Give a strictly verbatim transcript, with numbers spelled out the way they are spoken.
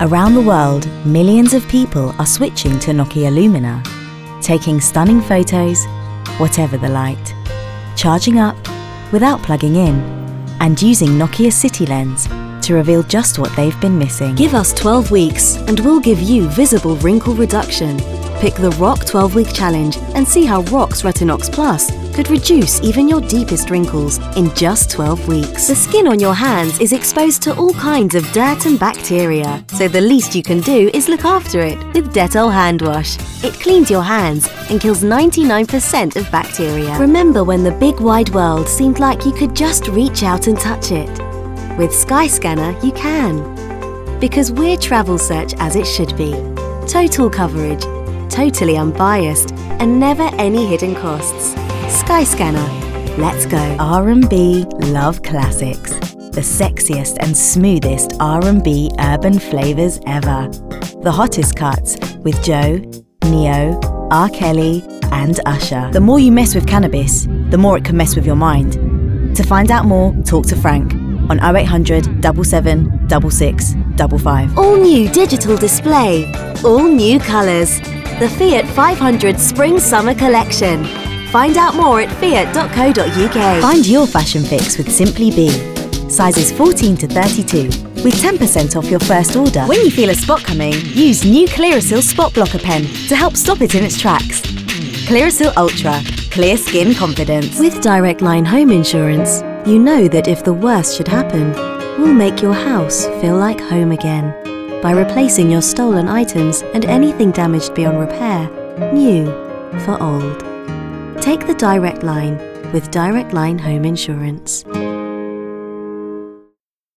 Around the world, millions of people are switching to Nokia Lumia, taking stunning photos, whatever the light, charging up without plugging in, and using Nokia City Lens to reveal just what they've been missing. Give us twelve weeks and we'll give you visible wrinkle reduction. Pick the ROC twelve week Challenge and see how ROC's Retinox Plus could reduce even your deepest wrinkles in just twelve weeks. The skin on your hands is exposed to all kinds of dirt and bacteria, so the least you can do is look after it with Dettol hand wash. It cleans your hands and kills ninety-nine percent of bacteria. Remember when the big wide world seemed like you could just reach out and touch it? With Skyscanner, you can. Because we're travel search as it should be. Total coverage, totally unbiased, and never any hidden costs. Skyscanner, let's go. R and B Love Classics. The sexiest and smoothest R and B urban flavours ever. The hottest cuts with Joe, Neo, R. Kelly, and Usher. The more you mess with cannabis, the more it can mess with your mind. To find out more, talk to Frank on oh eight hundred, seven seven six six five five. All new digital display, all new colours. The Fiat five hundred Spring Summer Collection. Find out more at fiat dot co dot U K. Find your fashion fix with Simply Be. Sizes fourteen to thirty-two, with ten percent off your first order. When you feel a spot coming, use new Clearasil Spot Blocker Pen to help stop it in its tracks. Clearasil Ultra, clear skin confidence. With Direct Line Home Insurance, you know that if the worst should happen, we'll make your house feel like home again by replacing your stolen items and anything damaged beyond repair, new for old. Take the Direct Line with Direct Line Home Insurance.